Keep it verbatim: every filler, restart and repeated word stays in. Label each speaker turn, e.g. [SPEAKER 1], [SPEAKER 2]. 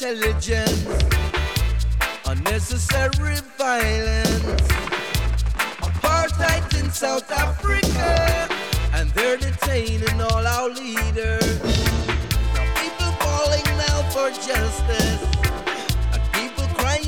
[SPEAKER 1] intelligence, unnecessary violence, apartheid in South Africa, and they're detaining all our leaders. Now people calling now for justice.